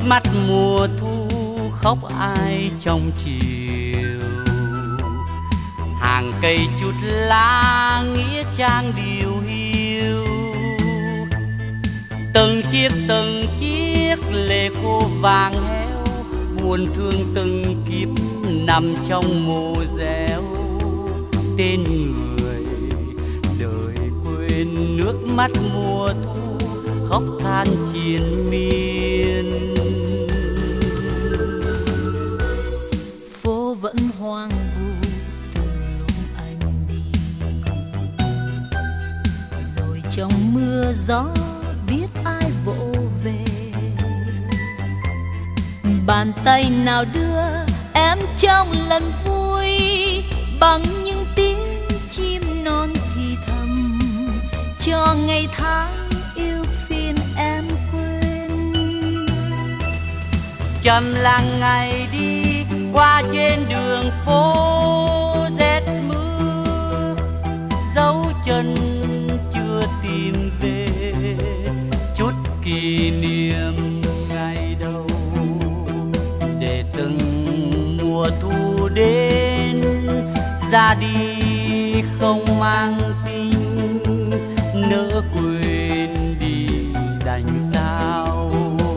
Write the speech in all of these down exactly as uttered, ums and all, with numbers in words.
mắt mùa thu khóc ai trong chiều. Hàng cây chút lá nghĩa trang điều hiu. Từng chiếc từng chiếc lệ khô vàng héo, buồn thương từng kiếp nằm trong mồ réo. Tên người đời quên nước mắt mùa thu khóc than triền miên. Phố vẫn hoang vu từ lúc anh đi, rồi trong mưa gió biết ai vỗ về. Bàn tay nào đưa em trong lần vui, bằng những tiếng chim non thì thầm, cho ngày tháng yêu phiền em quên. Trầm lặng ngày đi qua trên đường phố rét mưa, dấu chân chưa tìm về chút kỷ niệm ngày đầu. Để từng mùa thu đến ra đi không mang tin, nỡ quên đi đành sao.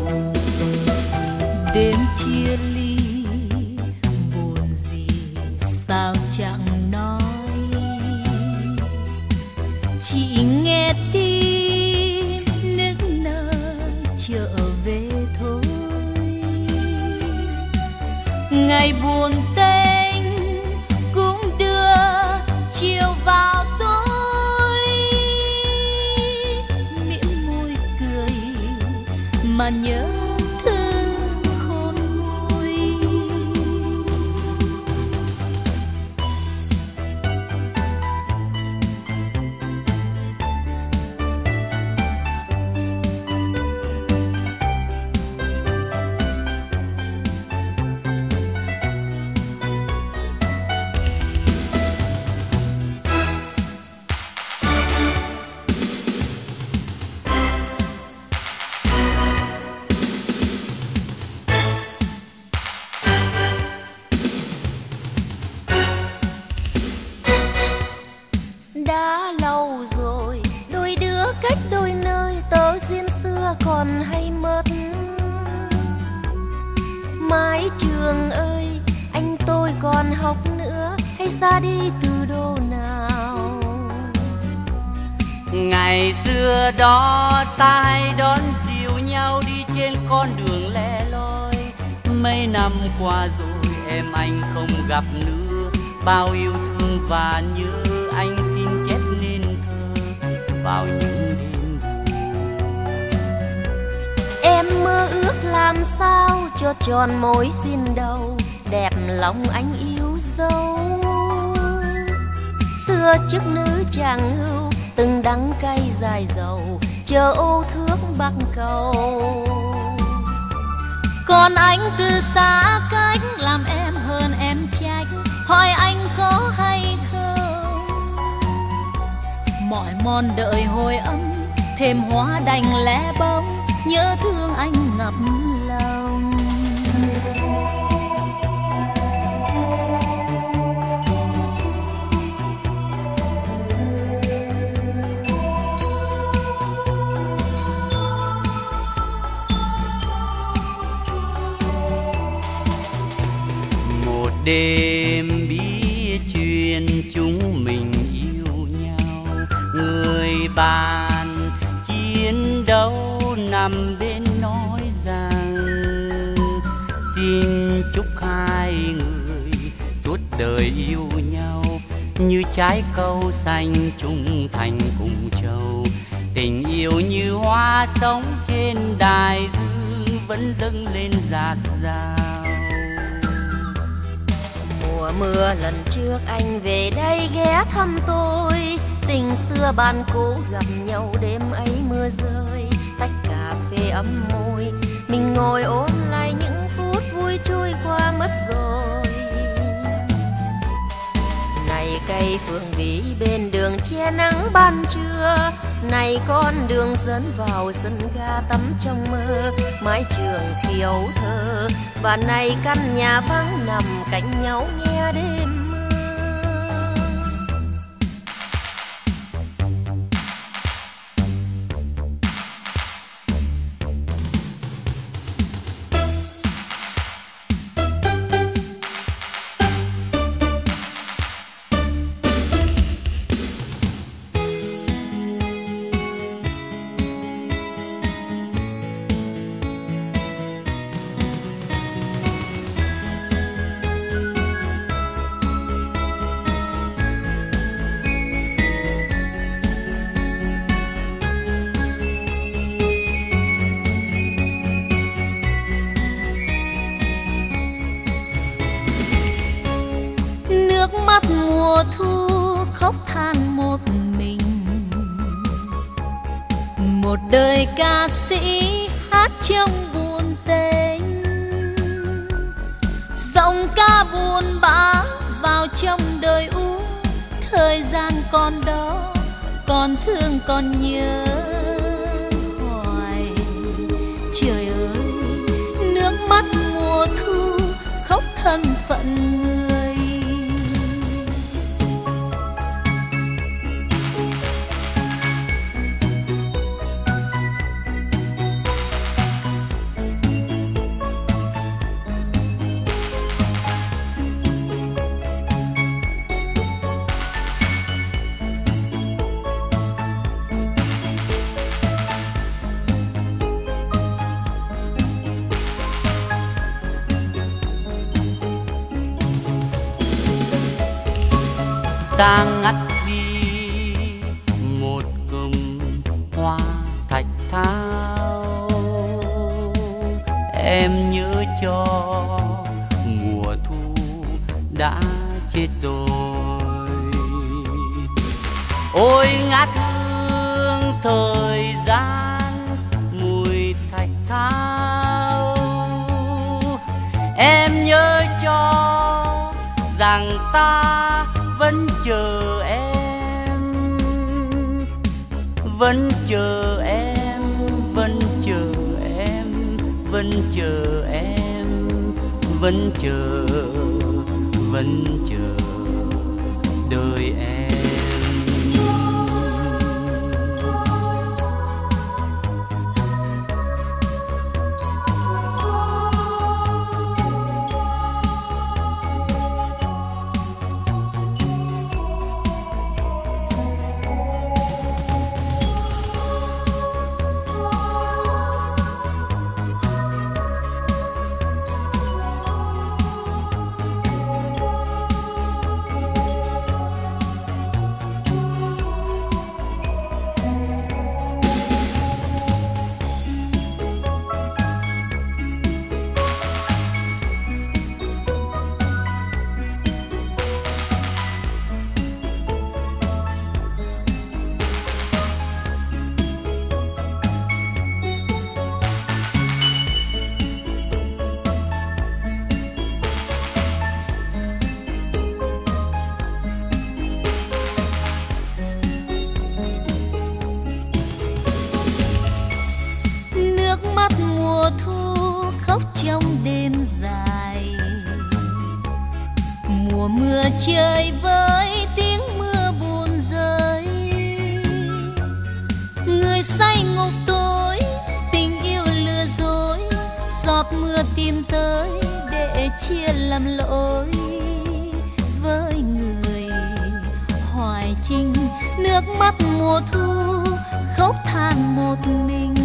Đêm chia ly buồn gì sao chẳng nói, chỉ nghe tim nức nở trở về thôi. Ngày buồn tênh cũng đưa chiều vào tối, mỉm môi cười mà nhớ thương khôn nguôi. Đã lâu rồi đôi đứa cách đôi nơi, tớ duyên xưa còn hay mất. Mái trường ơi anh tôi còn học nữa, hay ra đi từ đâu nào. Ngày xưa đó ta hay đón dìu nhau đi trên con đường lẻ loi. Mấy năm qua rồi em anh không gặp nữa, bao yêu thương và nhớ anh xin chép nên thơ vào những đêm buồn. Em mơ ước làm sao cho tròn mối duyên đầu, đẹp lòng anh yêu dấu. Xưa trước nữ chàng hưu từng đắng cay dài dầu, chờ ô thước bắc cầu. Còn anh từ xa cách làm em hơn em trách, hỏi anh có hay không. Mỏi mòn đợi hồi âm thêm hoa đành lẻ bóng, nhớ thương anh ngập lòng. Một đêm bí chuyện chúng mình yêu nhau, người bạn chiến đấu nằm bên nói rằng xin chúc hai người suốt đời yêu nhau, như trái câu xanh trung thành cùng châu. Tình yêu như hoa sống trên đài dương vẫn dâng lên dạt dào. Mùa mưa lần trước anh về đây ghé thăm tôi, tình xưa bàn cũ gặp nhau đêm ấy mưa rơi, tách cà phê ấm môi, mình ngồi ôn lại những phút vui trôi qua mất rồi. Này cây phượng vĩ bên đường che che nắng ban trưa. Này con đường dẫn vào sân ga tắm trong mơ, mái trường thiếu thơ. Và này căn nhà vắng nằm cạnh nhau nghe đêm mưa. Nước mắt mùa thu khóc than một mình, một đời ca sĩ hát trong buồn tênh. Giọng ca buồn bã vào trong đời u, thời gian còn đó còn thương còn nhớ hoài. Trời ơi, nước mắt mùa thu khóc thân phận người. Ta ngắt đi một cụm hoa thạch thao, em nhớ cho mùa thu đã chết rồi. Ôi ngát hương thời gian mùi thạch thao, em nhớ cho rằng ta vẫn chờ em, vẫn chờ em, vẫn chờ em, vẫn chờ em, vẫn chờ, vẫn chờ đời em. Trong đêm dài, mùa mưa chơi với tiếng mưa buồn rơi. Người say ngục tối, tình yêu lừa dối, giọt mưa tìm tới để chia làm lỗi với người hoài trinh. Nước mắt mùa thu khóc than một mình.